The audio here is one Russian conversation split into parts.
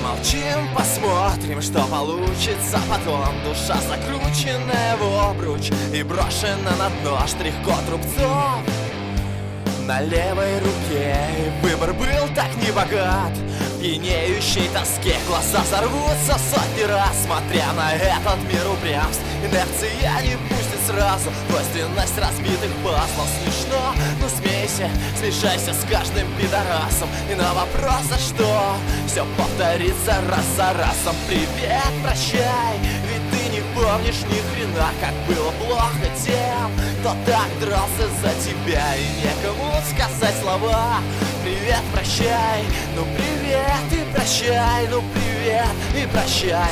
Промолчим, посмотрим, что получится потом. Душа закрученная в обруч и брошена на дно штрих-код рубцов на левой руке. И выбор был так небогат. В пьянеющей тоске глаза взорвутся сотни раз, смотря на этот мир упрямств. Инерция не пустит сразу двойственность разбитых пазлов. Смешно, но смейся, смешайся с каждым пидорасом. И на вопрос, за что все повторится раз за разом. Привет, прощай, ведь ты не помнишь ни хрена, как было плохо тем, кто так дрался за тебя. И некому сказать слова. Привет, прощай, ну привет и прощай, ну привет и прощай.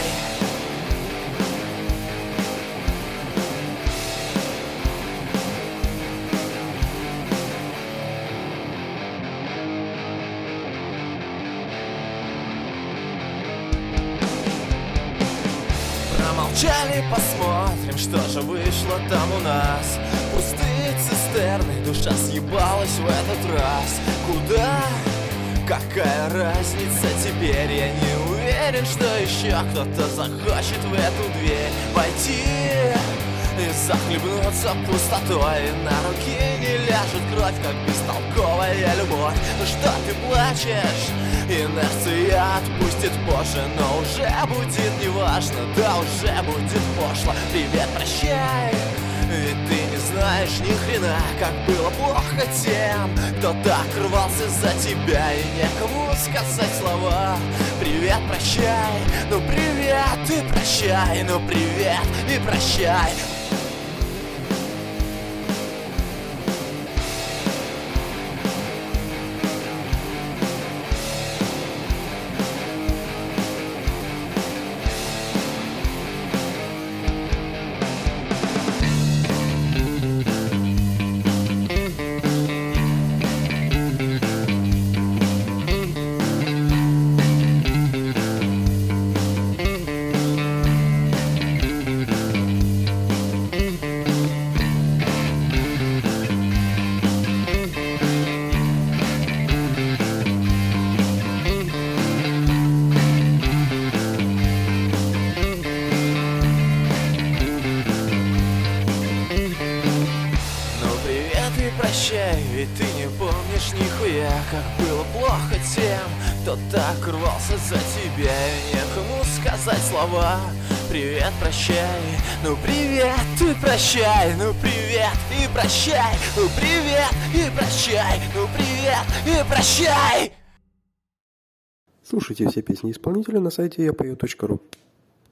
Промолчали, посмотрим, что же вышло там у нас. Пустые цистерны, душа съебалась в этот раз. Куда? Какая разница теперь? Я не уверен, что еще кто-то захочет в эту дверь войти и захлебнуться пустотой. И на руки не ляжет кровь, как бестолковая любовь. Ну что ты плачешь? Инерция отпустит позже, но уже будет неважно, да уже будет пошло. Привет, прощай, ведь ты не знаешь ни хрена, как было плохо тем, кто так рвался за тебя. И некому сказать слова. Привет, прощай, ну привет и прощай, ну привет и прощай. Прощай, ведь ты не помнишь нихуя, как было плохо тем, кто так рвался за тебя. И некому сказать слова. Привет, прощай, ну привет и прощай, ну привет и прощай, ну привет и прощай, ну привет и прощай. Слушайте все песни исполнителя на сайте yapою.ru.